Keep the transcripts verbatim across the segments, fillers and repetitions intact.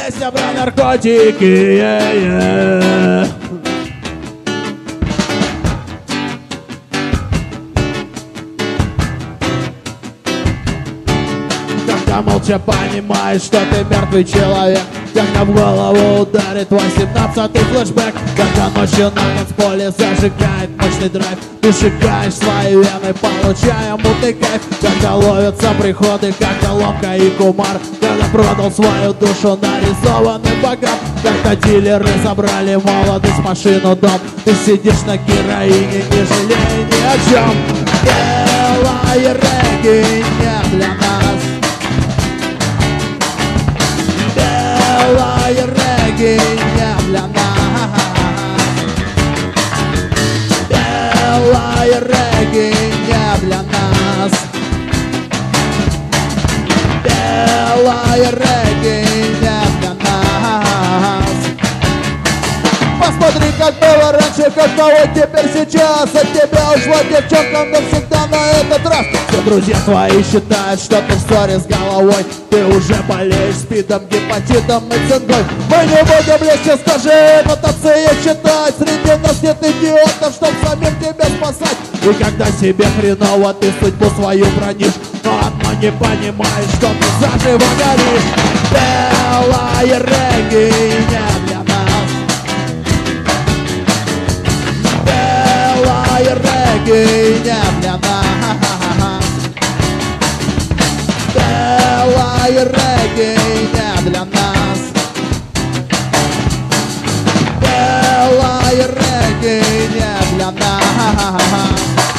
Песня про наркотики. Yeah, yeah. Когда молча понимаешь, что ты мертвый человек, когда в голову ударит восемнадцатый флешбэк, когда ночью на танцполе зажигает мощный драйв, ты шикаешь свои вены, получая мутный кайф. Когда ловятся приходы, как ломка и кумар, когда продал свою душу нарисованный богат, когда дилеры забрали молодость, машину, дом, ты сидишь на героине, не жалея ни о чем. Белая регги не для нас. Белая регги не для нас. Белая регги не для нас. Белая регги не для нас. Посмотри, как было раньше, каково теперь сейчас. От тебя ушла девчонка навсегда на этот раз. Все друзья твои считают, что ты в ссоре с головой. Ты уже болеешь спидом, гепатитом и цингой. Мы не будем легче, скажи, нотации читать. Среди нас нет идиотов, чтоб самим тебя спасать. И когда себе хреново, ты судьбу свою бронишь, но одно не понимаешь, что ты заживо горишь. Белая регги не для нас. Белая регги не для нас. Белая регги не для нас. Белая регги не для нас.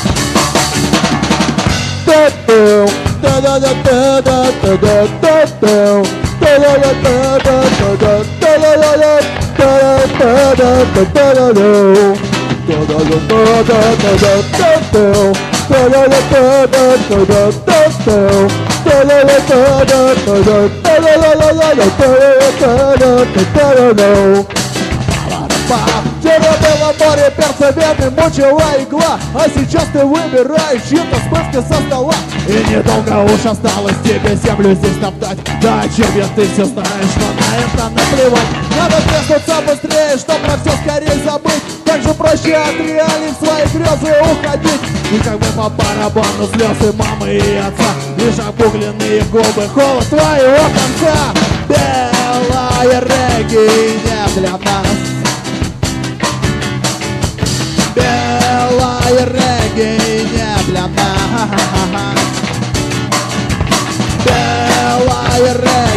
Вчера было море перца, вены мучила игла, а сейчас ты выбираешь чьи-то списки со стола. И недолго уж осталось тебе землю здесь топтать. Да о чем я, ты все знаешь, но на это наплевать. Надо треснуться быстрее, чтоб про все скорее забыть. Как же проще от реалий в свои грезы уходить. И как бы по барабану слезы мамы и отца, лишь обугленные губы, холод твоего конца. Белая регги не для нас. Белая регги не для нас. Белая регги